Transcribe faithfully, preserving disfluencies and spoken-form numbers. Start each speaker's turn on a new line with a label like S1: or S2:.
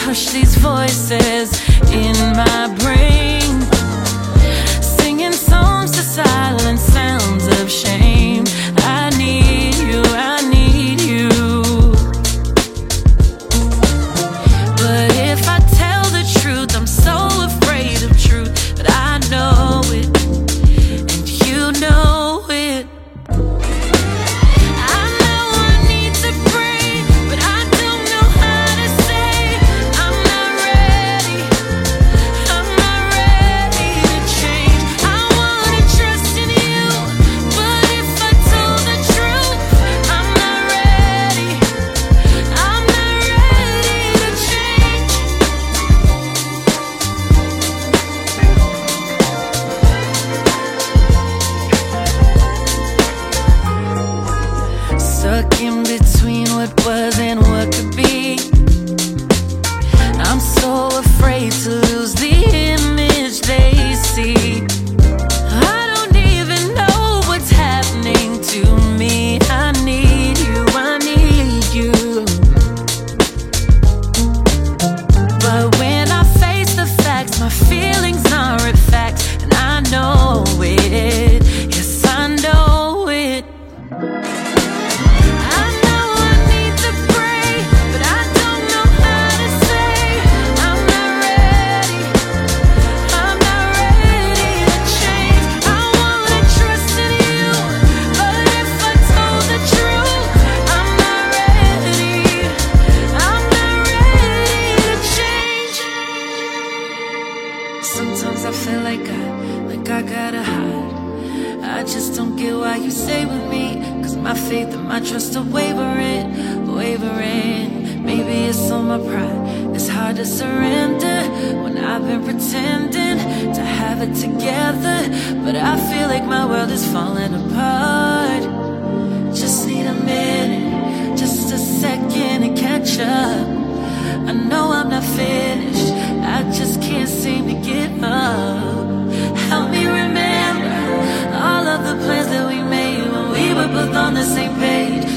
S1: hush these voices in my brain, singing songs to silence sounds of shame. I need you, I need you. But if I tell the truth, I'm so afraid of truth. But I know it, and you know it. I know I need to pray, but I don't know how to say I'm not ready, I'm not ready to change. I wanna trust in you, but if I told the truth, I'm not ready, I'm not ready to change. Stuck in between what was and what could be. I'm so afraid to lose the image they see. I don't even know what's happening to me. I need you, I need you. But when I face the facts, my feelings aren't facts, and I know it. Yes, I know it. I know I need to pray, but I don't know how to say I'm not ready, I'm not ready to change. I wanna trust in you, but if I told the truth, I'm not ready, I'm not ready to change. Sometimes I feel like I, like I gotta hide. I just don't get why you stay with me, cause my faith and my trust are wavering, wavering. Maybe it's on my pride, it's hard to surrender when I've been pretending to have it together. But I feel like my world is falling apart. Just need a minute, just a second to catch up. I know I'm not finished, I just can't seem to get up. Help me remember all of the plans that we made when we were both on the same page.